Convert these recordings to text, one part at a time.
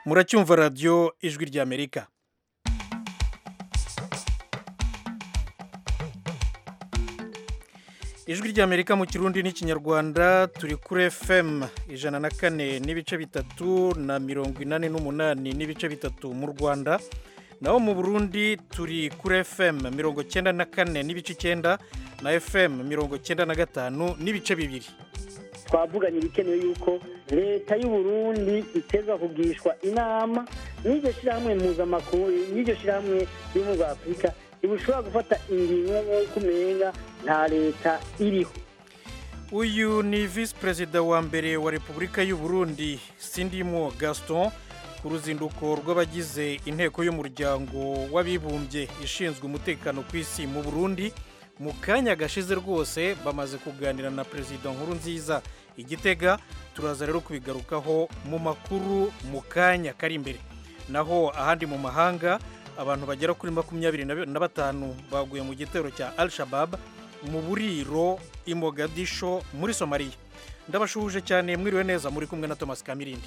muracyumva radiyo ijwi ry'amerika. ijwi ry'amerika mu kirundi n'ikinyarwanda turi kuri fm 104 n'ibice bitatu na 88 n'ibice bitatu mu rwanda, naho mu burundi turi kuri fm 94 n'ibice 9 na fm 95 n'ibice bibiri. twavuganye ibikenewe yuko leta y'u Burundi iteza kugishwa inama n'iryo shyirahamwe mpuzamakungu, n'iryo shyirahamwe y'ubumwe bwa Afurika ibushobora gufata ingingo nk'uko umenga nta leta iriho. Uyu ni visi perezida wa mbere wa Repubulika y'u Burundi Sindimwo Gaston ku ruzinduko rw'abagize inteko y'umuryango w'abibumbye ishinzwe umutekano ku isi mu Burundi. Mu kanya gashize rwose bamaze kuganira na Perezida Nkurunziza Igitega, turaza rero kubigarukaho mu makuru mu kanya kari imbere. Naho ahandi mu mahanga abantu bagera kuri 25 baguye mu gitero cya Al-Shabaab mu buriro i Mogadisho muri Somalia. Ndabashuhuje cyane, mwiriwe neza, muri kumwe na Thomas Kamirindi.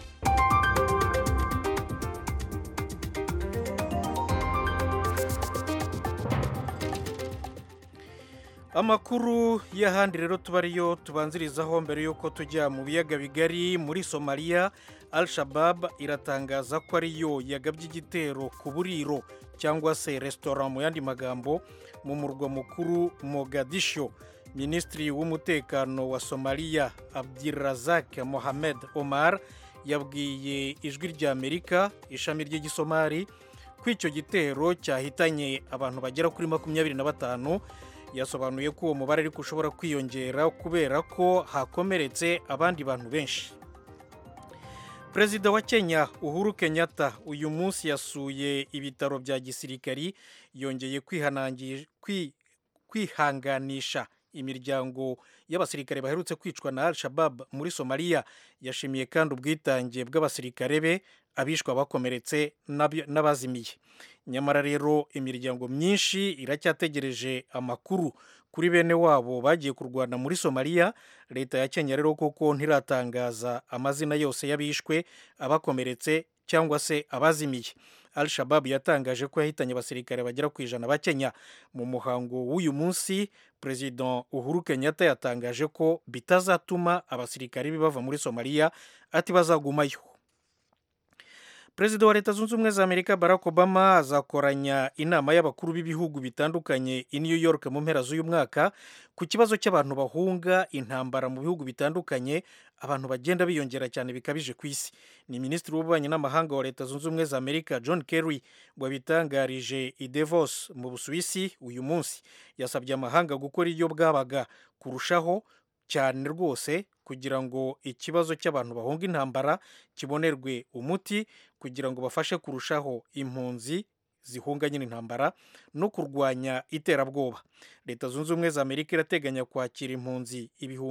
Amakuru y'ahandi rero tubariyo tubanzirizaho mbere yuko tujya mu biyaga bigari. Muri Somalia, Al-Shabaab iratangaza ko ariyo yagabye igitero ku buriro cyangwa se restaurant mu yandi magambo mu murwa mukuru Mogadisho. Minisitiri w'umutekano wa Somalia Abdirazak Mohamed Omar yabwiye ijwi ry'Amerika ishami ry'igisomali ko icyo gitero cyahitanye abantu bagera kuri 25. Yasobanuye ko uwo mubare ariko ushobora kwiyongera kubera ko hakomeretse abandi bantu benshi. Perezida wa Kenya Uhuru Kenyatta uyu munsi yasuye ibitaro bya gisirikari, yongeye kwihanganisha imiryango y'abasirikare baherutse kwicwa na Al-Shabaab muri Somalia. Yashimiye kandi ubwitange bw'abasirikare be, abishwa bakomeretse n'abazimiye. Nyamara rero imiryango myinshi iracyategereje amakuru kuri bene wabo bagiye kurwana muri Somalia. Leta ya Kenya rero koko ntiratangaza amazina yose y'abishwe, abakomeretse cyangwa se abazimiye. Al-Shabaab yatangaje ko yahitanye abasirikare bagera ku 100 ba Kenya. Mu muhango w'uyu munsi, President Uhuru Kenyatta yatangaje ko bitazatuma abasirikare bava muri Somalia, ati bazagumayo. Perezida wa Leta Zunze Ubumwe za Amerika Barack Obama azakoranya inama y'abakuru b'ibihugu bitandukanye i New York mu mpera z'uyu mwaka ku kibazo cy'abantu bahunga intambara mu bihugu bitandukanye. Abantu bagenda biyongera cyane bikabije ku isi. Ni Minisitiri w'ububanyi n'amahanga wa Leta Zunze Ubumwe za Amerika John Kerry wabitangarije i Davos mu Busuwisi uyu munsi. Yasabye amahanga gukora iyo bwabaga kurushaho cyane rwose kugira ngo ikibazo cy'abantu bahunga intambara kibonerwe umuti, kugira ngo bafashe kurushaho impunzi zihunga nyine intambara no kurwanya iterabwoba. Leta Zunze Ubumwe za Amerika irateganya kwakira impunzi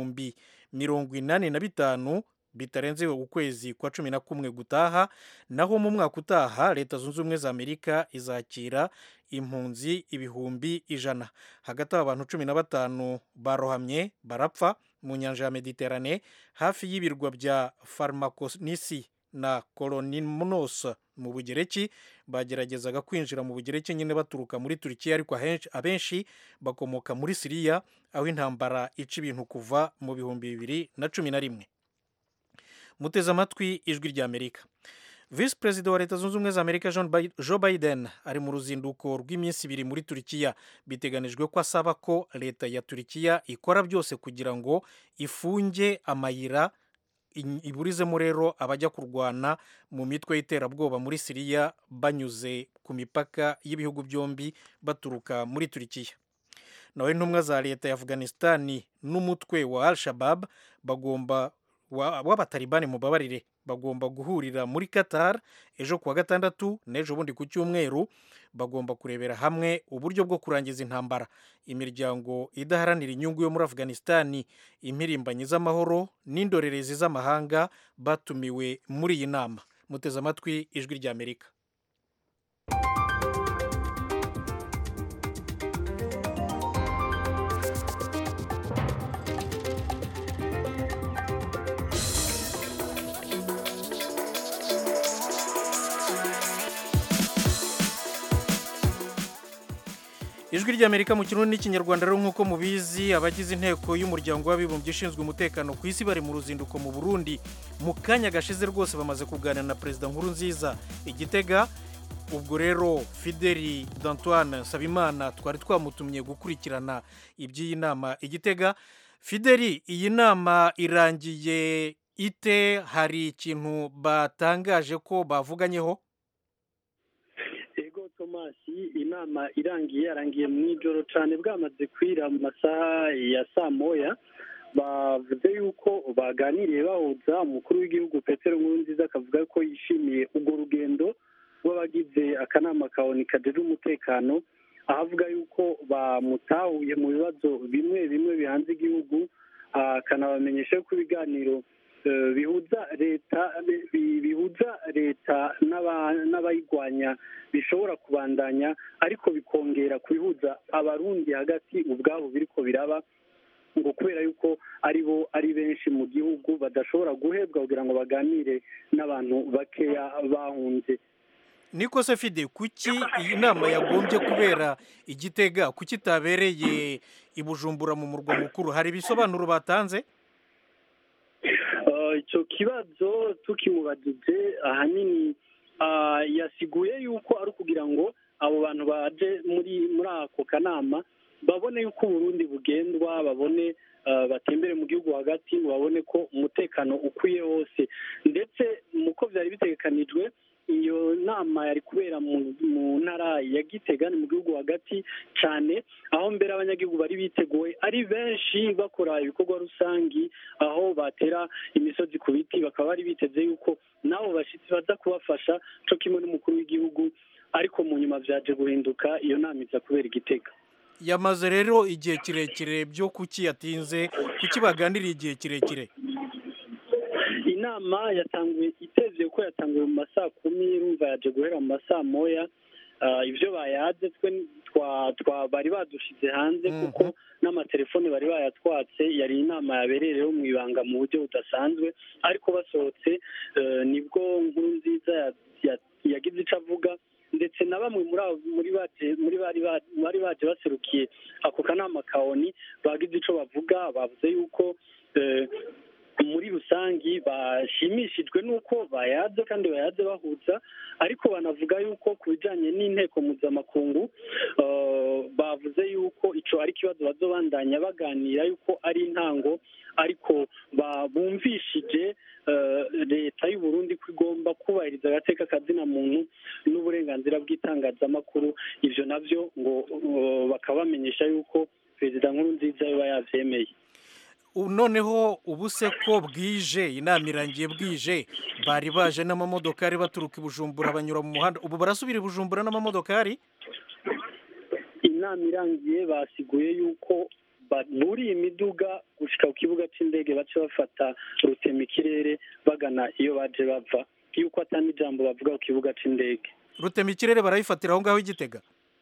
85,000 bitarenze ukwezi kwa 11 gutaha. Naho mu mwaka utaha Leta Zunze Ubumwe za Amerika izakira impunzi 100,000. Hagati abantu 15 barohamye barapfa mu nyanja ya Mediterane hafi y'ibirwa bya Farmakonisi na Kolonimnos mu Bugereki. Bageragezaga kwinjira mu Bugereki nyine baturuka muri Turkiya, ariko abenshi bakomoka muri Siriya, aho intambara ica ibintu kuva mu 2011. Muteze amatwi ijwi ry'Amerika. Visi Perezida wa Leta Zunze Ubumwe za Amerika Joe Biden ari mu ruzinduko rw'iminsi 2 muri Turkiya. Biteganijwe ko asaba ko leta ya Turkiya ikora byose kugira ngo ifunge amayira iburizemo rero abajya kurwana mu mitwe y'iterabwoba muri Siriya banyuze ku mipaka y'ibihugu byombi baturuka muri Turkiya. Nawe intumwa za leta ya Afghanistan n'umutwe wa Al-Shabaab w'abatalibani mubabarire bagomba guhurira muri Qatar ejo kuwa gatandatu n'ejo bundi ku cyumweru. Bagomba kurebera hamwe uburyo bwo kurangiza intambara. Imiryango idaharanira inyungu yo muri Afghanistan, impirimbanyi z'amahoro n'indorerezi z'amahanga batumiwe muri iyi nama. Muteze amatwi ijwi ry'Amerika. ijwi ry'Amerika mu kirundi n'ikinyarwanda rero nk'uko mubizi abagize inteko y'umuryango w'abibumbye ishinzwe umutekano ku isi bari mu ruzinduko mu Burundi mu kanya gashize rwose bamaze kuganira na perezida Nkurunziza Igitega. Ubwo rero Fideli d'Antoine Nsabimana twari twamutumye gukurikirana iby'iyi nama Igitega. Fideli, iyi nama irangiye ite? Hari ikintu batangaje ko bavuganyeho? Tomasi, inama yarangiye mu ijoro cyane bwamaze kwira mu masaha ya saa moya. Bavuze yuko baganiriye bahuza umukuru w'igihugu Petero Nkurunziza akavuga ko yishimiye urwo rugendo rw'abagize akanama ka ONU kajejwe umutekano, ahavuga yuko bamutahuye mu bibazo bimwe bimwe bihanze igihugu, akanabamenyesha ko ibiganiro bihuza leta n'abayigwanya bishobora kubandanya, ariko bikongera kubihuza abarundi hagati ubwabo biriko biraba, ngo kubera yuko ari benshi mu gihugu badashobora guhebwa kugira ngo baganire n'abantu bakeya bahunze. Niko se Fide, kuki iyi nama yagombye kubera Igitega, kuki itabereye i Bujumbura mu murwa mukuru? Hari ibisobanuro batanze? Icyo kibazo tukimubajije ahanini yasiguye yuko ari ukugira ngo abo bantu baje muri ako kanama babone yuko Burundi bugendwa, babone batembere mu gihugu hagati, babone ko umutekano ukwiye hose, ndetse muko byari bitegekanijwe iyo nama yari kubera mu ntara ya Gitega mu gihugu hagati cyane, aho mbere abanyagihugu bari biteguye ari benshi bakora ibikorwa rusangi, aho batera imisozi ku biti, bakaba bari biteze yuko nabo bashitsi baza kubafasha cyo kimwe n'umukuru w'igihugu, ariko mu nyuma byaje guhinduka, iyo nama iza kubera Igitega. Yamaze rero igihe kirekire, byo kuki yatinze, kuki baganiriye igihe kirekire? Inama yatanguye itevye ko yatanguye mu masaa 10, urumva yaje guhera mu masaa moya. Ivyo bayaze bari badushize hanze kuko n'amatelefone bari bayatwatse, yari inama yaberereho mu ibanga mu buryo budasanzwe, ariko basohotse nibwo Nkurunziza yagize ico avuga, ndetse na bamwe muri bari baje baserukiye ako kanama ka ONU bagize ico bavuga. Bavuze yuko muri rusangi bashimishijwe nuko bayaze kandi bayaze bahuza, ariko banavuga yuko ku bijanye n'inteko mpuzamakungu bavuze yuko ico ari kibazo bazobandanya baganira, yuko ari intango, ariko bumvishije leta y'u Burundi ko igomba kubahiriza agateka kazina muntu n'uburenganzira bw'itangazamakuru. Ivyo navyo ngo bakaba bamenyesha yuko Perezida Nkurunziza yaba yavyemeye. Noneho ubu se ko bwije, inama irangiye bwije, bari baje n'amamodokari baturuka i Bujumbura banyura mu muhanda, ubu barasubira i Bujumbura n'amamodokari? Inama irangiye basiguye yuko buriye imiduga gushika ku kibuga c'indege bace bafata rutemikirere bagana iyo baje bava, yuko atani ijambo bavuga ku kibuga c'indege. Rutemikirere barayifatira aho ngaho Igitega?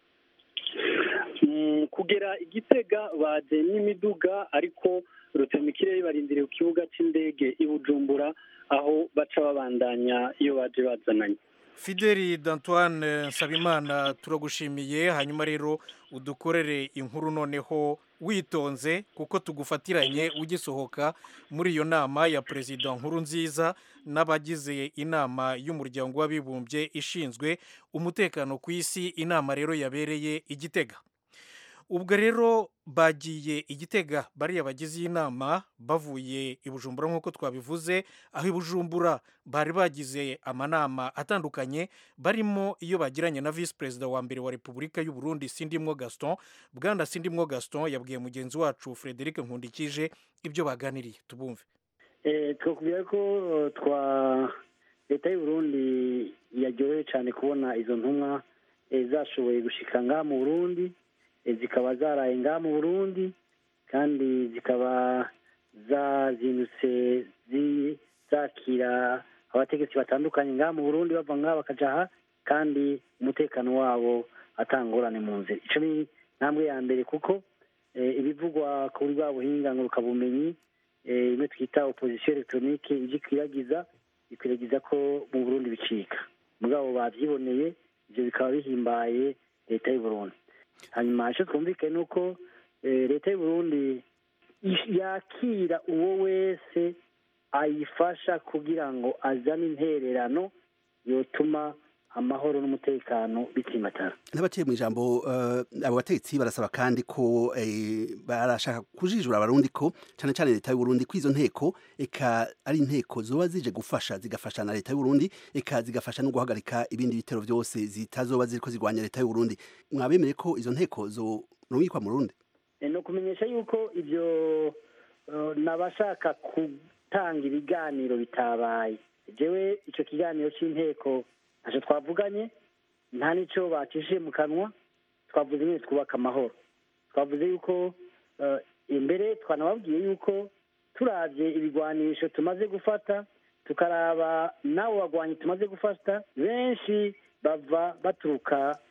Kugera Igitega baje n'imiduga, ariko rutemikirere barindiriye ku kibuga c'indege i Bujumbura, aho baca babandanya iyo baje bazananye. Fideli d'Antoine Nsabimana, turagushimiye. Hanyuma rero udukorere inkuru noneho witonze, kuko tugufatiranye ugisohoka muri iyo nama ya Perezida Nkurunziza n'abagize inama y'umuryango w'abibumbye ishinzwe umutekano ku isi. Inama rero yabereye Igitega. Ubwo rero bagiye Igitega bariya bagize iyi nama bavuye i Bujumbura nk'uko twabivuze, aho i Bujumbura bari bagize amanama atandukanye, barimo iyo bagiranye na Vice Perezida wa mbere wa Repubulika y'u Burundi Sindimwo Gaston. Bwana Sindimwo Gaston yabwiye mugenzi wacu Frederic Nkundikije ibyo baganiriye, tubumve. Twakubwira ko leta y'u Burundi yaryohewe cyane kubona izo ntumwa zashoboye gushika ngaha mu Burundi, zikaba zaraye ngaha mu Burundi, kandi zikaba zazindutse zakira abategetsi batandukanye ngaha mu Burundi, bava ngaha bakaja aha, kandi umutekano wabo atangorane mu nzira. Ico ni ntambwe ya mbere, kuko ibivugwa kuri bwa buhinga ngurukabumenyi imwe twita opposition electronique ikwiragiza ko mu Burundi bicika. Mugabo bavyiboneye, ivyo bikaba bihimbaye leta y'u Burundi. hanyuma icyo twumvikane ni uko leta y'u Burundi yakira uwo wese ayifasha kugira ngo azane intererano yotuma amahoro n'umutekano bitsimatara. N'abaciye mu ijambo abo bategetsi barasaba kandi ko barashaka kujijura abarundi ko cyane cyane leta y'u Burundi kwizo nteko eka ari inteko zoba zije gufasha zigafasha na leta y'u Burundi eka zigafasha no guhagarika ibindi bitero byose zitazoba ziriko zigwanya leta y'u Burundi. Mwabemere ko izo nteko zo rumikwa mu Burundi? No kumenyesha yuko ibyo nabashaka gutanga ibiganiro bitabaye. Jewe ico kiganiro c'inteko ntacyo twavuganye, nta n'icyo bacishije mu kanwa, twavuze nyine twubaka amahoro. Twavuze yuko imbere twanababwiye yuko turavye ibigwanisho tumaze gufata, tukaraba n'abo bagwanyi tumaze gufata, benshi bava baturuka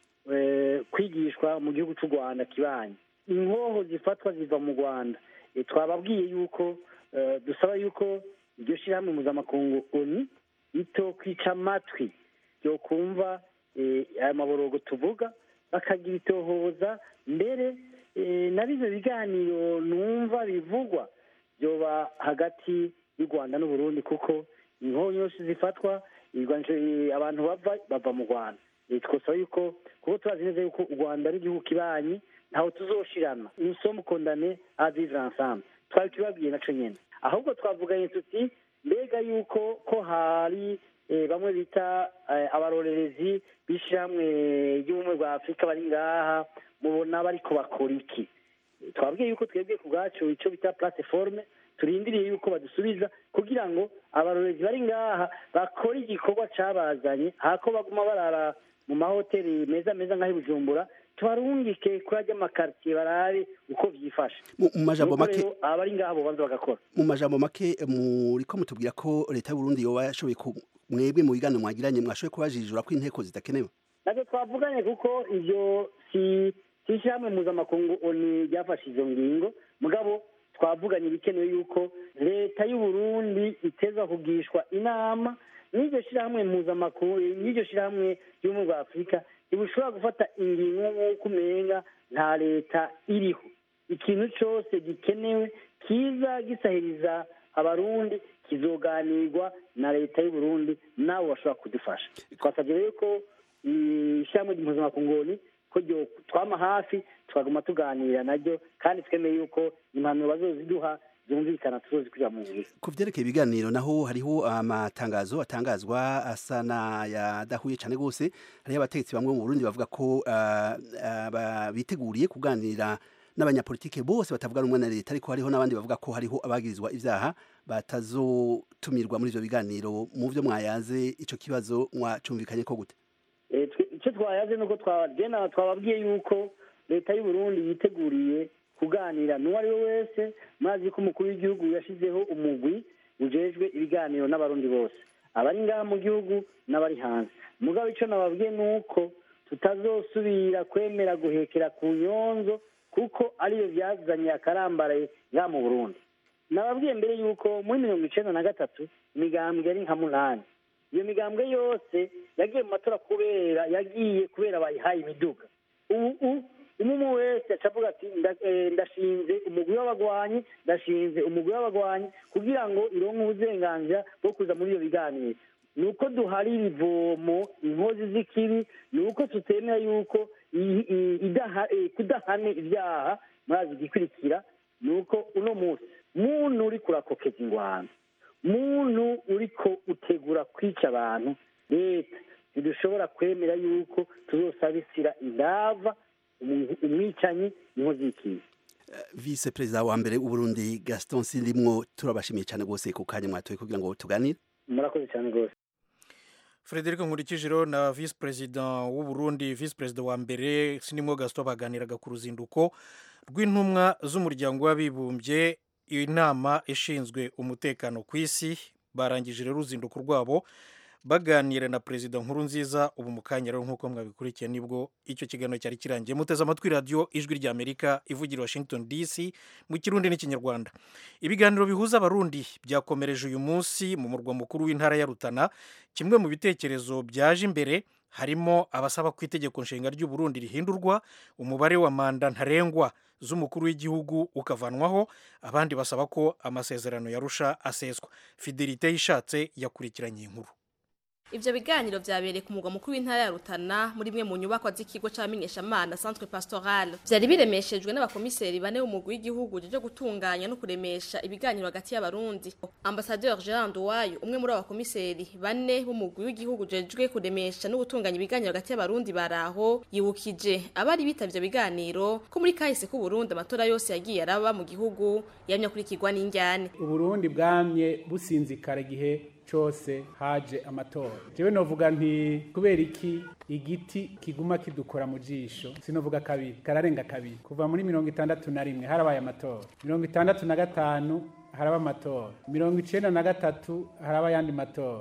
kwigishwa mu gihugu cy'u Rwanda kibanyi. Inkoho zifatwa ziva mu Rwanda. Twababwiye yuko dusaba yuko iryo shirahamwe mpuzamakungu ONU itokwica amatwi yo kumva aya maborogo tuvuga, bakagira itohoza mbere na bivyo biganiro numva bivugwa byoba hagati y'u Rwanda n'u Burundi, kuko inkoho nyinshi zifatwa abantu bava mu Rwanda. Twosaba yuko kuko turazi neza yuko u Rwanda ari igihugu kibanyi, ntaho tuzoshirana, nous sommes condamnés à vivre ensemble. Twari tubabwiye naco nyene, ahubwo twavuganye tuti mbega yuko ko hari bamwe bita abarorerezi b'ishyirahamwe ry'ubumwe bwa Afurika bari ngaha, mubona bariko bakora iki? Twabwiye yuko twebwe ku bwacu icyo bita plateforme turindiriye yuko badusubiza kugira ngo abarorerezi bari ngaha bakore igikorwa cabazanye, hako baguma barara mu mahoteli meza meza nk'aho i Bujumbura, tubarungike kuri ajya amakartier barabe uko vyifashe. Mu majambo make abari ngaha bo banza bagakora. Mu majambo make muriko mutubwira ko leta y'u Burundi yoba yashoboye mwebwe mu biganiro mwagiranye mwashoboye kubajijura ko inteko zidakenewe? Navyo twavuganye kuko ivyo si ishyirahamwe mpuzamakungu ONU ryafashe izo ngingo, mugabo twavuganye ibikenewe yuko leta y'u Burundi iteza kugishwa inama n'iryo shyirahamwe mpuzamakungu, n'iryo shyirahamwe ry'ubumwe bwa Afurika ntibushobora gufata ingingo nk'uko umenga nta leta iriho. Ikintu cyose gikenewe kiza gisahiriza abarundi kizoganirwa na leta y'u Burundi, nabo bashobora kudufasha. Twasabye rero ko ishyirahamwe mpuzamakungu ko twama hafi tukaguma tuganira naryo, kandi twemeye yuko impanuro bazoziduha zumvikana tuzozikwira mu ngiro. Ku vyerekeye ibiganiro naho hariho amatangazo atangazwa asa n'ayadahuye cyane gose. Hariho abategetsi bamwe mu Burundi bavuga ko biteguriye kuganira n'abanyapolitike bose batavuga rumwe na leta, ariko hariho n'abandi bavuga ko hariho abagirizwa ivyaha batazotumirwa muri ivyo biganiro. Mu vyo mwayaze ico kibazo mwacumvikanye ko gute? Icyo twayaze nuko twababwiye yuko leta y'u Burundi yiteguriye kuganira n'uwo ari we wese. Mazi ko umukuru w'igihugu yashizeho umugwi ujejwe ibiganiro n'abarundi bose, abari ngaha mu gihugu n'abari hanze. Mugabo icyo nababwiye nuko tutazosubira kwemera guhekera ku nyonzo, kuko ariyo byazanye akarambaraye ngaha mu Burundi. Nababwiye mbere yuko muri 1993 imigambwe yari nka 8. Iyo migambwe yose yagiye mu matora yagiye kubera bayihaye imiduga. Umwe wese acavuga ati ndashinze umugwi w'abagwanyi kugira ngo ironke uburenganzira bwo kuza muri iyo biganiro. Nuko duhari ibivomo, inkozi z'ikibi, nuko tutemera yuko kudahane ibyaha murazi igikurikira, nuko uno munsi muntu uri kurakokeza ingwano, muntu uriko utegura kwica abantu, leta ntidushobora kwemera yuko tuzosabisira indava umwicanyi inkozi y'ikibi. Vice Perezida wa mbere w'u Burundi Gaston Sindimwo, turabashimiye cyane gose ku kanya mwatoye kugira ngo tuganire. Murakoze cyane gose. Frederic Nkurikijiro na Vice President w'u Burundi, Vice President wa mbere Sindimwo Gaston baganiraga ku ruzinduko rw'intumwa z'umuryango w'abibumbye, inama ishinzwe umutekano ku isi. Barangije rero uruzinduko rwabo baganira na Perezida Nkurunziza. Ubu mu kanya rero nk'uko mwabikurikiye nibwo icyo kiganiro cyari kirangiye. Muteze amatwi radio Ijwi rya Amerika ivugira Washington DC mu Kirundi n'Ikinyarwanda. Ibiganiro bihuza abarundi byakomereje uyu munsi mu murwa mukuru w'intara ya Rutana. Kimwe mu bitekerezo byaje imbere harimo abasaba ko itegeko nshinga ry'u Burundi rihindurwa umubare wa manda ntarengwa z'umukuru w'igihugu ukavanwaho, abandi basaba ko amasezerano yarusha aseswa. Fidelite Yishatse yakurikiranye inkuru. Ivyo biganiro vyabereye ku mugwa mukuru w'intara ya Rutana muri mwe mu nyubako z'ikigo c'abamenyeshamana Centre Pastoral. Vyari biremeshejwe n'abakomiseri bane b'umugwi w'igihugu je gutunganya no kuremesha ibiganiro hagati y'abarundi. Ambassadeur Jean Nduwayo, umwe muri abakomiseri bane b'umugwi w'igihugu jejwe kuremesha no gutunganya ibiganiro hagati y'abarundi baraho, yibukije abari bitavye biganiro ko muri kahise ku Burundi amatora yose yagiye araba mu gihugu yamya kurikirwa n'injyane. Uburundi bwamye businzikara gihe cyose haje amatora. Jewe novuga nti kubera iki igiti kiguma kidukora mu jisho, sinovuga kabiri kararenga kabiri. Kuva muri 61 harabaye amatora, 65 haraba amatora, 93 haraba yandi matora,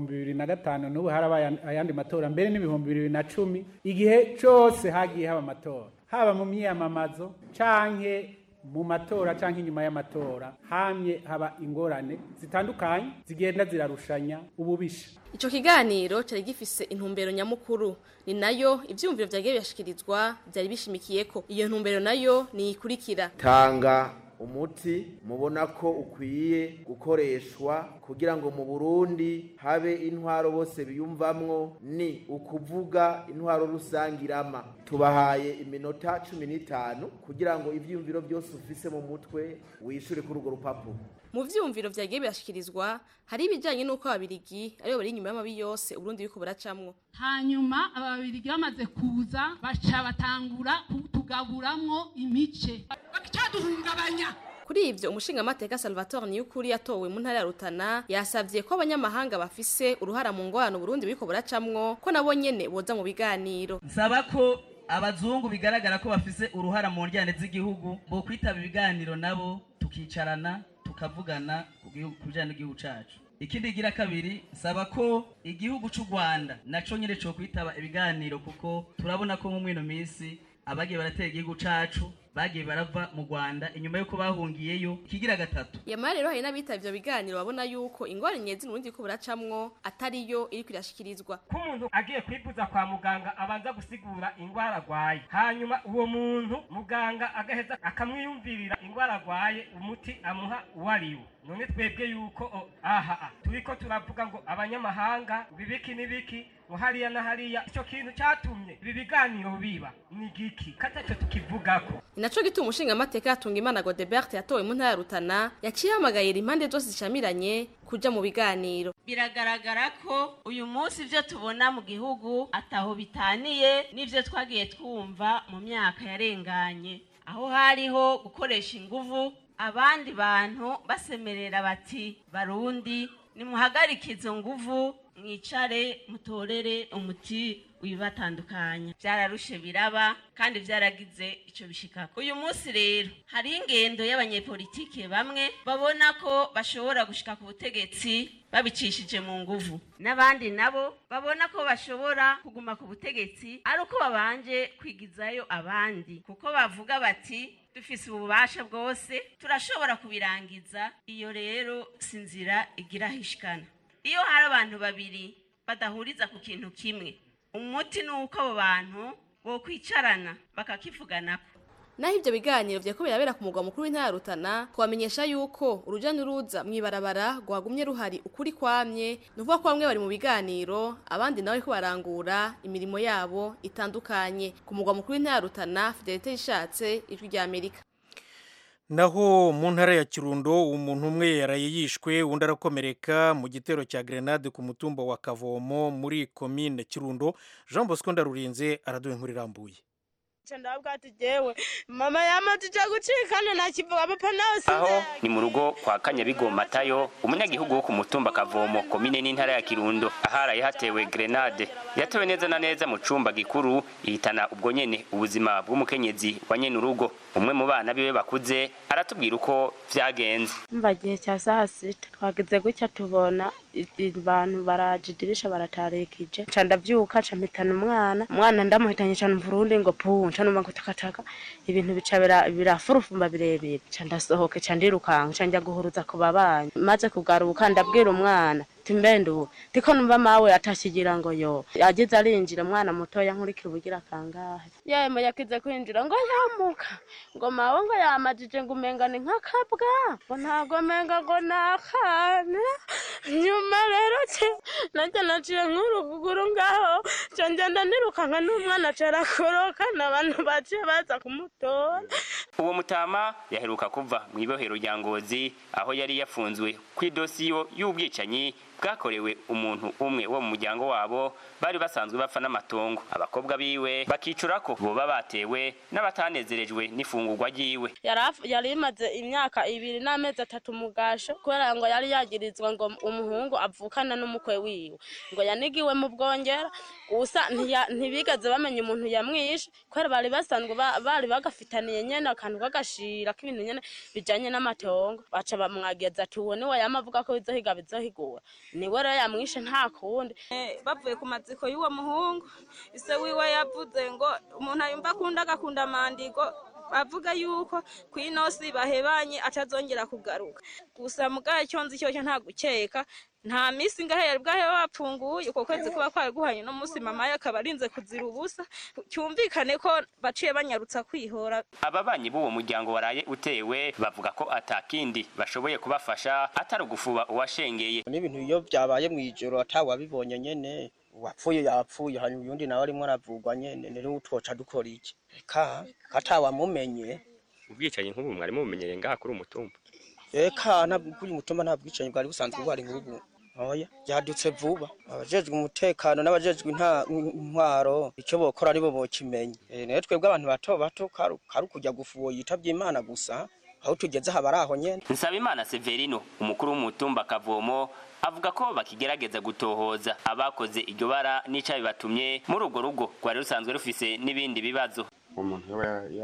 2005 n'ubu haraba ayandi matora, mbere ni 2010. Igihe cyose hagiye haba amatora, haba mu myiyamamazo canke mu matora canke inyuma y'amatora, hamye haba ingorane zitandukanye zigenda zirarushanya ububisha. Ico kiganiro cari gifise intumbero nyamukuru, ni nayo ivyumviro vyagiye byashikirizwa byari bishimikiyeko. Iyo ntumbero nayo ni ikurikira: tanga umuti mubona ko ukwiye gukoreshwa kugira ngo mu Burundi habe intwaro bose biyumvamwo, ni ukuvuga intwaro rusangirama. Tubahaye iminota 15 kugira ngo ivyumviro byose ufise mu mutwe wishure kuri urwo rupapuro. Mu vyumviro vyagiye byashikirizwa hari ibijanye nuko ababirigi aribo bari inyuma y'amabi yose Burundi biko buracamwo. Hanyuma ababirigi bamaze kuza baca batangura kutugaburamwo imice bakicaduhungabanya. Kuri ivyo umushingamateka Salvatore Niyukuri yatowe mu ntara ya Rutana yasavye ko abanyamahanga bafise uruhara mu ngwano Burundi biko buracamwo ko nabo nyene boza mu biganiro. Nsaba ko abazungu bigaragara ko bafise uruhara mu njyane z'igihugu bo kwitaba ibiganiro nabo tukicarana tukavugana kujana n'igihugu cacu. Ikindi gira kabiri, saba ko igihugu c'u Rwanda naco nyine cyo kwitaba ibiganiro kuko turabona ko mu mwino misi abagiye baratera igihugu cacu bagiye barava mu Rwanda inyuma yuko bahungiyeyo. Kigira gatatu, yamara rero hari n'abitavye ivyo biganiro babona yuko ingwara nyezi n'urundi ko buracamwo atariyo iri kwirashikirizwa. Ko umuntu agiye kwivuza kwa muganga abanza gusigura ingwara agwaye, hanyuma uwo muntu muganga agaheza akamwiyumvirira ingwara agwaye, umuti amuha uwariwo. None twebwe yuko turiko turavuga ngo abanyamahanga bibiki nibiki hariya na hariya, ico kintu catumye ibi biganiro biba ni giki kataco tukivugako. Inaco gituma umushingamateka yatunga Imana Godebert yatowe mu ntara ya Rutana yaciye amagayira impande zose zishamiranye kuja mu biganiro. Biragaragara ko uyu munsi ivyo tubona mu gihugu ataho bitaniye n'ivyo twagiye twumva mu myaka yarenganye, aho hariho gukoresha inguvu, abandi bantu basemerera bati Barundi nimuhagarike izo nguvu mwicare mutorere umuti wibatandukanya. Vyararushe biraba kandi vyaragize ico bishikako. Uyu munsi rero hari ingendo y'abanyepolitike bamwe babona ko bashobora gushika ku butegetsi babicishije mu nguvu, n'abandi nabo babona ko bashobora kuguma ku butegetsi ari uko babanje kwigizayo abandi, kuko bavuga bati dufise ububasha bwose turashobora kubirangiza. Iyo rero sinzira igira hishikana. Iyo hari abantu babiri badahuriza ku kintu kimwe, umuti nuko abo bantu bo kwicarana bakakivuganako. Naho ivyo biganiro vyako birabera ku mugwa mukuru w'intara ya Rutana, twamenyesha yuko uruja n'uruza mwibarabara gwagumye ruhari ukuri kwamye, nuvuga ko bamwe bari mu biganiro abandi nawe ko barangura imirimo yabo itandukanye. Ku mugwa mukuru w'intara ya Rutana, Fidelite Yishatse, Ijwi rya Amerika. Naho mu ntara ya Kirundo umuntu umwe yaraye yishwe, undi arakomereka mu gitero cya grenade ku mutumba wa Kavomo muri commune Kirundo. Jean Bosco Ndarurinze araduha inkuru irambuye. Mama yamatuje gucikana nakivuga papa nawe sinze. Aho ni mu rugo kwa Kanyabigo Matayo, umunyagihugu wo ku mutumba Kavomo komine n'intara ya Kirundo, aharaye hatewe grenade yatewe neza na neza mu cumba gikuru, ihitana ubwo nyene ubuzima bw'umukenyezi wa nyene urugo. Umwe mu bana biwe bakuze aratubwira uko vyagenze. Mbagiye cya saa 6 twageze gucya tubona abantu barajidirisha baratarekije, candavyuka camitana umwana ndamuhitanye cyane Burundi ngo pu ncano magutakataka, ibintu bica birafurufumba birebire, candasohoke candirukanga canja guhuruza ku babanyi. Maze kugaruka ndabwira umwana timbendu tiko numva mawe atashigira ngo yo yagize arinjira mwana mutoya nkurikira ubugira kangahe yemo yakize kwinjira ngo yamuka ngo mawe ngo yamajije ngo umengane nk'akabwa ngo ntago menga ngo nakane nyuma rero nanjye naciye nk'uruguguru ngaho cyo ngenda nirukanka n'umwana carakoroka n'abantu baciye baza kumutora. Uwo mutama yaheruka kuva mu ibohero rya Ngozi aho yari yafunzwe kw'idosiyo y'ubwicanyi bwakorewe umuntu umwe wo mu muryango wabo bari basanzwe bapfa n'amatongo. Abakobwa biwe bakicura ko boba batewe n'abatanezerejwe n'ifungurwa ryiwe. Yari imaze imyaka 2 n'amezi 3 mu gasho kubera ngo yari yagirizwa ngo umuhungu avukana n'umukwe wiwe ngo yanigiwe mu Bwongera gusa ntibigaze bamenye umuntu yamwishe kubera bari basanzwe bari bagafitaniye nyene akantu kagashira k'ibintu nyene bijanye n'amatongo baca bamwageza ati uwo niwe yamavuga ko bizohigura niwe rero yamwishe nta kundi. Bavuye ku maziko y'uwo muhungu ise wiwe yavuze ngo umuntu ayumva agakunda amandigo avuga yuko kw'inosi bahebanye atazongera kugaruka gusa mugaye cyonzi cyo nta gukeka nta misi ngahe yari bwahe bapfunguye uko kwezi kuba kwari guhanye no musi mama yakaba arinze kuzira ubusa cyumvikane ko baciye banyarutsa kwihora. Ababanyi b'uwo muryango waraye utewe bavuga ko atakindi bashoboye kubafasha atari gufuba uwashengeye. N'ibintu iyo byabaye mu ijoro atawabibonye nyene wapfuye yapfuye hanyuma undi nawe arimo aravugwa nyene rero utwoca dukora iki katawamumenye. Ubwicanyi nk'ubu mwari mumenyereye ngaha kuri umutumba? Eka kuri umutumba nta bwicanyi bwari busanzwe bwari nk'ubu. Oya yadutse vuba abajejwe umutekano n'abajejwe intwaro icyo bokora aribo bokimenya. Rero twebwe abantu bato karu kujya gufuwo yitavye Imana gusa aho tugeze habaraho nyene. Nsabimana Severino umukuru w'umutumba Kavomo avuga ko bakigerageza gutohoza abakoze iryo bara n'ica bibatumye muri urwo rugo rwari rusanzwe rufise n'ibindi bibazo. Umuntu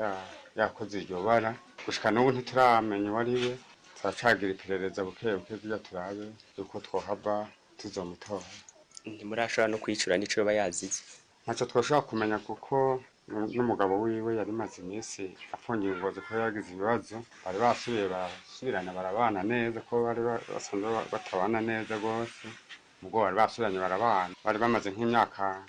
yakoze iryo bara gushika n'ubu ntituramenya wariwe turacagira iperereza bukebuke kugira turabe uko twohava tuzomutora. Ntimurashobora no kwicura n'ico bayazize? Ntacyo twashobora kumenya kuko n'umugabo wiwe yari maze iminsi afungiye Ngozi ko yagize ibibazo bari basubirana barabana neza ko bari basanzwe batabana neza gose ubwo bari basubiranye barabana bari bamaze nk'imyaka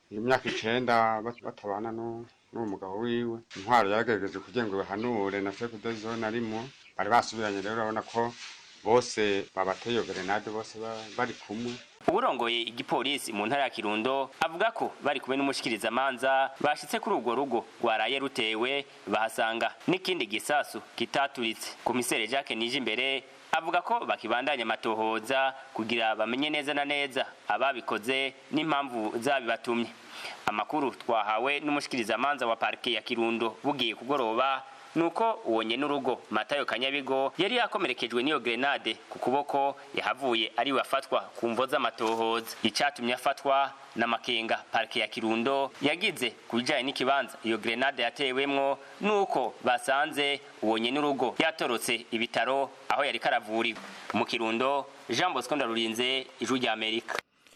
9 batabana n'uwo mugabo wiwe. Intwaro yagerageje kugira ngo bahanure na chef de zone arimo bari basubiranye rero urabona ko bose babateye grenade bose bari kumwe. Uburongoye igipolisi mu ntara ya Kirundo avuga ko bari kumwe n'umushikiriza manza bashitse kuri urwo rugo rwaraye rutewe bahasanga n'ikindi gisasu kitaturitse. Komisere Jacques Nijimbere avuga ko bakibandanya amatohoza kugira bamenye neza na neza ababikoze n'impamvu zabibatumye. Amakuru twahawe n'umushikiriza manza wa parke ya Kirundo bugiye kugoroba nuko uwonye n'urugo Matayo Kanyabigo yari yakomerekejwe n'iyo grenade ku kuboko yahavuye ari wafatwa ku mvo z'amatohoza. Icatumye afatwa na Makenga parke ya Kirundo yagize kubijanye n'ikibanza iyo grenade yatewemwo nuko basanze uwonye n'urugo yatorotse ibitaro aho yari karavurirwa. Mu Kirundo Jean Bosco Ndarurinze, Ijwi rya Amerika.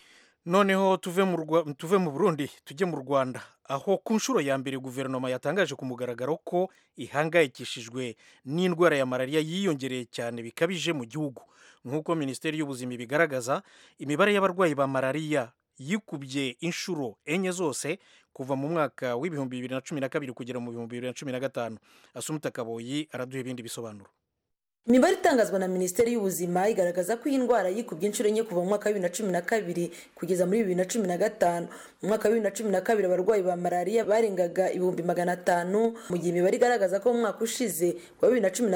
Noneho tuve mu Burundi tujye mu Rwanda aho ku nshuro ya mbere guverinoma yatangaje ku mugaragaro ko ihangayikishijwe n'indwara ya malaria yiyongereye cyane bikabije mu gihugu. Nk'uko Minisiteri y'Ubuzima bigaragaza imibare y'abarwayi ba malaria yikubye inshuro enye zose kuva mu mwaka w'ibihumbi 2012 kugera mu 2015. Asumta Kaboyi araduha ibindi bisobanuro. Imibare itangazwa na Minisiteri y'Ubuzima igaragaza ko iyi ndwara yikubye inshuro enye kuva mu mwaka wa 2012 kugeza muri 2015. Mu mwaka wa 2012 abarwayi ba malaria barengaga 500,000 mu gihe imibare igaragaza ko mu mwaka ushize wa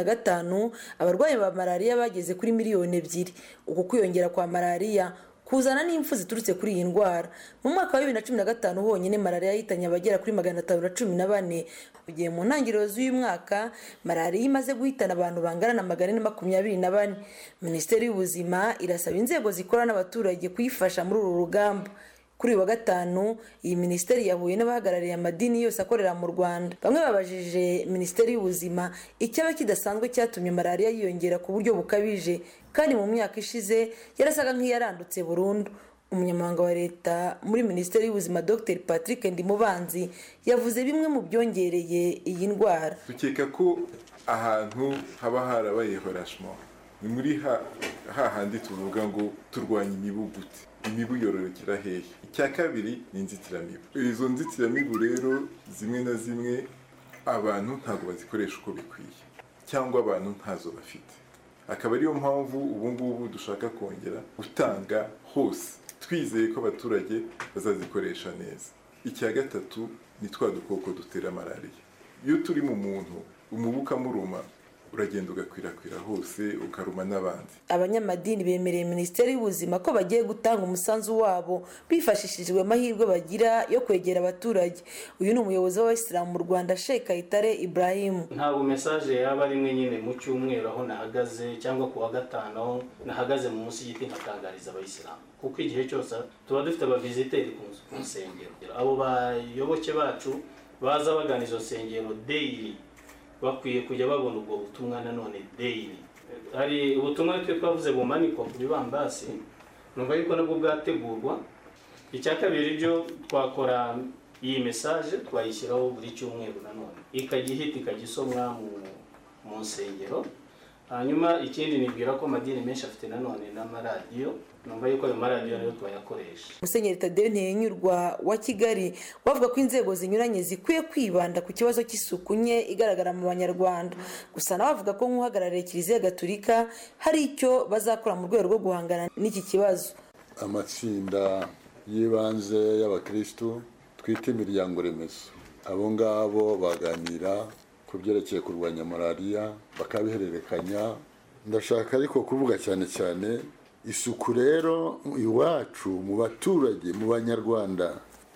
2015 abarwayi ba malaria bageze kuri 2,000,000. Uko kwiyongera kwa malaria kuzana n'imfu ziturutse kuri iyi ndwara. Mu mwaka wa 2015 honyine malaria yahitanye abagera kuri 514 mu gihe mu ntangiriro z'uyu mwaka malaria imaze guhitana abantu bangana na 424. Minisiteri y'Ubuzima irasaba inzego zikora n'abaturage kuyifasha muri uru rugamba. Kuri wa gatanu iyi minisiteri yahuye n'abahagarariye amadini yose akorera mu Rwanda. Bamwe babajije Minisiteri y'Ubuzima icyaba kidasanzwe cyatumye malaria yiyongera ku buryo bukabije kandi mu myaka ishize yarasaga nk'iyarandutse burundu. Umunyamabanga wa leta muri Minisiteri y'Ubuzima Dr Patrick Ndimubanzi yavuze bimwe mu byongereye iyi ndwara. Dukeka ko ahantu haba harabaye horashmo ni muri hahandi tuvuga ngo turwanya imibu gute, imibu yororokera hehe. Icya kabiri ni inzitiramibu. Izo nzitiramibu rero zimwe na zimwe abantu ntabwo bazikoresha uko bikwiye cyangwa abantu ntazo bafite, akaba ariyo mpamvu ubu ngubu dushaka kongera gutanga hose, twizeye ko abaturage bazazikoresha neza. Icya gatatu ni twa dukoko dutera malariya. Iyo turi mu muntu umubu ukamuruma uragenda ugakwirakwira hose ukaruma n'abandi. Abanyamadini bemereye Minisiteri y'Ubuzima ko bagiye gutanga umusanzu wabo bifashishijwe amahirwe bagira yo kwegera abaturage. Uyu ni umuyobozi w'Abayisilamu mu Rwanda, Sheikh Kayitare Ibrahim. Ntabwo message yaba ari imwe nyine mu cyumweru aho nahagaze cyangwa ku wa gatano nahagaze mu munsi y'igiti nkatangariza Abayisilamu, kuko igihe cyose tuba dufite abaviziteri ku nsengero. Abo bayoboke bacu baza bagana izo nsengero daily bakwiye kujya babona ubwo butumwa nanone daily. Hari ubutumwa twavuze bumanikwa ku bibambasi, numva yuko nabwo bwategurwa. Icya kabiri byo twakora iyi message twayishyiraho buri cyumweru nanone ikagihita ikagisomwa mu nsengero. Hanyuma ikindi nibwira ko amadini menshi afite nanone n'amaradiyo, numva yuko ayo maradiyo nayo twayakoresha. Musenyeri Tadeo Ntihinyurwa wa Kigali wavuga ko inzego zinyuranye zikwiye kwibanda ku kibazo cy'isuku nke igaragara mu Banyarwanda. Gusa nawe avuga ko nk'uhagarariye Kiliziya Gatolika hari icyo bazakora mu rwego rwo guhangana n'iki kibazo. Amatsinda y'ibanze y'abakristo twita imiryango remezo, abo ngabo baganira ku byerekeye kurwanya malariya bakabihererekanya. Ndashaka ariko kuvuga cyane cyane isuku. Rero iwacu mu baturage mu Banyarwanda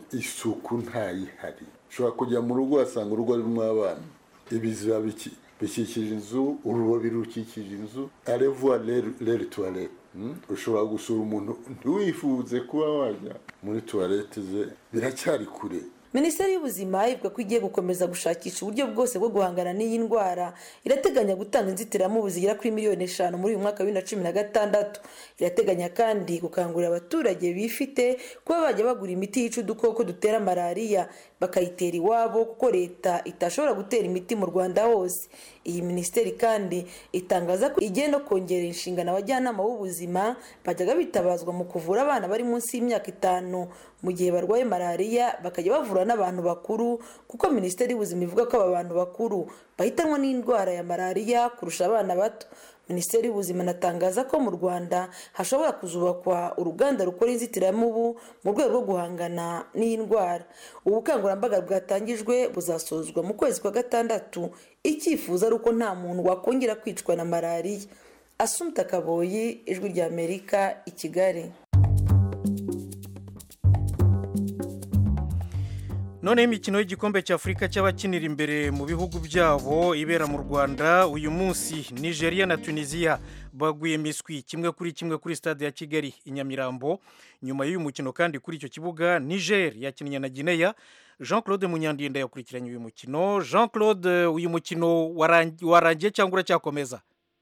isuku ntayihari. Ushobora kujya mu rugo wasanga urugo rurimo abana, ibiziba bikikije inzu, urubobi rukikije inzu, arevuwa rero toilette. Ushobora gusura umuntu ntiwifuze kuba wajya muri toilette ze, biracyari kure. Minisiteri y'Ubuzima ivuga ko igiye gukomeza gushakisha uburyo bwose bwo guhangana n'iyi ndwara. Irateganya gutanga inzitiramubu zigera kuri miliyoni 5 muri uyu mwaka wa 2016. Irateganya kandi gukangurira abaturage bifite kuba bajya bagura imiti yica udukoko dutera malariya bakayitera iwabo, kuko leta itashobora gutera imiti mu Rwanda hose. Iyi minisiteri kandi itangaza ko igiye no kongera inshingano abajyanama b'ubuzima bajyaga bitabazwa mu kuvura abana bari munsi y'imyaka 5 mu gihe barwaye malariya, bakajya bavura n'abantu bakuru, kuko Minisiteri y'Ubuzima ivuga ko aba bantu bakuru bahitanwa n'indwara ya malariya kurusha abana bato. Minisiteri y'Ubuzima natangaza ko mu Rwanda hashobora kuzubakwa uruganda rukora inzitiramubu mu rwego rwo guhangana n'iyi ndwara. Ubukangurambaga bwatangijwe buzasozwa mu kwezi kwa gatandatu. Icyifuzo ari uko nta muntu wakongera kwicwa na malariya. Assumpta Kaboyi, Ijwi rya Amerika, i Kigali. None imikino y'igikombe cy'Afrika cy'abakinira imbere mu bihugu byabo ibera mu Rwanda uyu munsi. Nigeria na Tunisia baguye miswi kimwe kuri stade ya Kigali i Nyamirambo. Nyuma y'uyu mukino kandi kuri icyo kibuga Niger yakinnye na Guinea. Jean-Claude Munyandinda yakurikiranye uyu mukino. Jean-Claude, uyu mukino warangiye cyangwa uracyakomeza?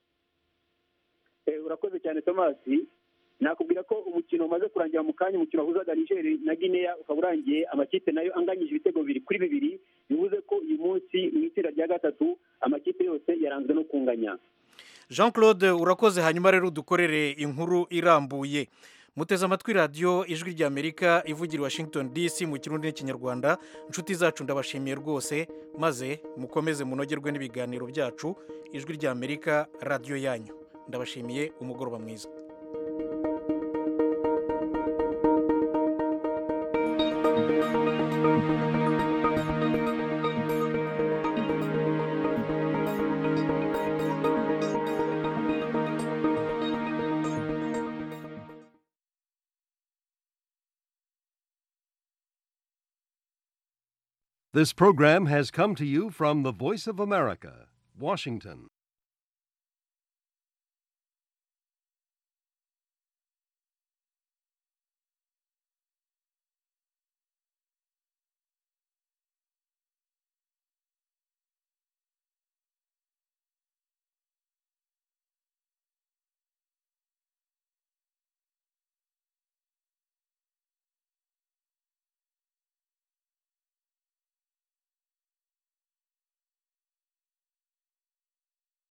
Urakoze cyane Thomas. Nakubwira ko umukino umaze kurangira mu kanya, umukino wahuzaga Niger na Guinea ukaba urangiye amakipe nayo anganyije ibitego 2-2. Bivuze ko uyu munsi mu itsinda rya gatatu amakipe yose yaranzwe no kunganya. Jean-Claude urakoze. Hanyuma rero dukorere inkuru irambuye. Muteze amatwi radio Ijwi rya Amerika ivugira Washington DC mu Kirundi n'Ikinyarwanda. Inshuti zacu ndabashimiye rwose, maze mukomeze munogerwe n'ibiganiro byacu. Ijwi rya Amerika, radio yanyu. Ndabashimiye, umugoroba mwiza. This program has come to you from the Voice of America, Washington.